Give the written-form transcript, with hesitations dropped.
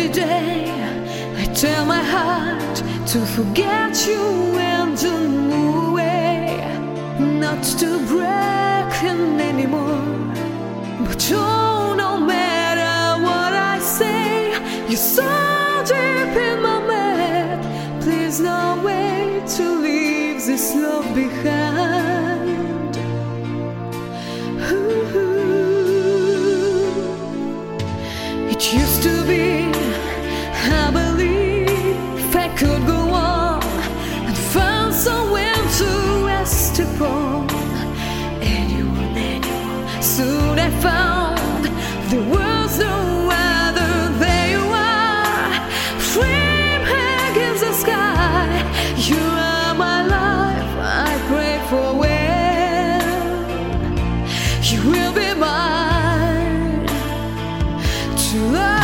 Every day I tell my heart to forget you and to move away, not to break him anymore. But oh, no matter what I say, you're so deep in my mind. Please don't wait to leave this love behind. Ooh. It used to be, I believe I could go on and find someone to rest upon. Anyone, soon I found there was no other. There you are, flame against the sky. You are my life, I pray for when you will be mine to love.